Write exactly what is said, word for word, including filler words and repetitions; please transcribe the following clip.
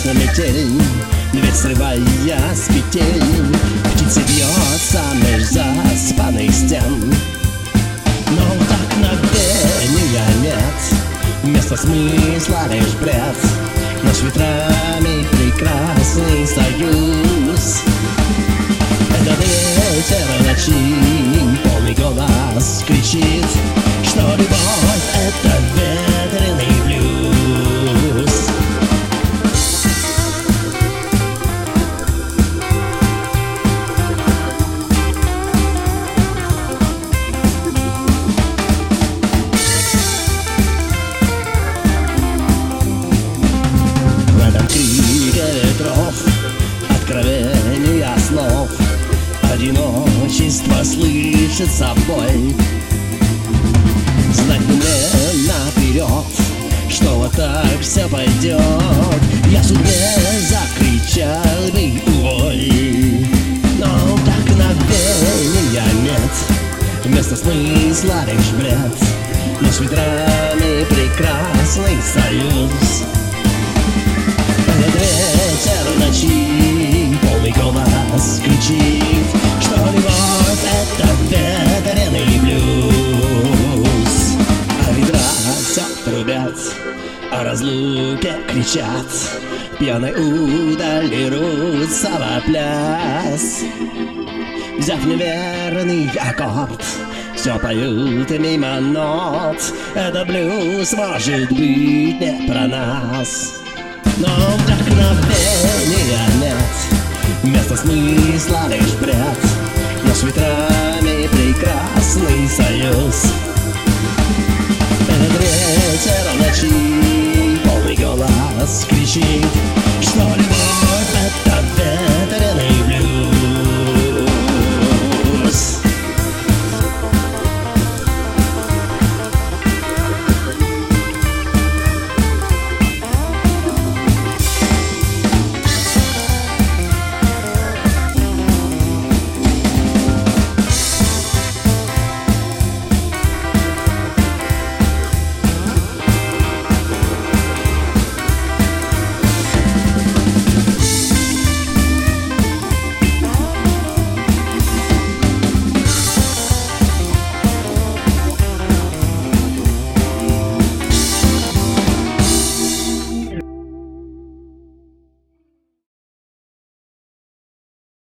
метель, дверь срывая с петель. Птица бьется меж заспанных стен. Но вдохновения нет, вместо смысла лишь бред. Наш ветрами прекрасный союз. Это ветер ночи, полный голос кричит, что любовь — это ветреный блюз. В этом крике ветров, откровения слов, одиночество слышится боль. Знать мне наперед, что вот так все пойдет. Я судьбе закричал бы уволь. Но вдохновения нет, вместо смысла лишь бред. Но с ветрами прекрасный союз. Этот ветер ночи, полный голос кричит, что любовь — это ветреный блюз. А ветра все трубят, о разлуке кричат, пьяной удали рвутся во пляс. Взяв неверный аккорд, все поют мимо нот. Это блюз может быть не про нас. Но вдохновения нет, вместо смысла лишь бред. Но с ветрами прекрасный союз. Этот ветер ночи, полный голос кричит,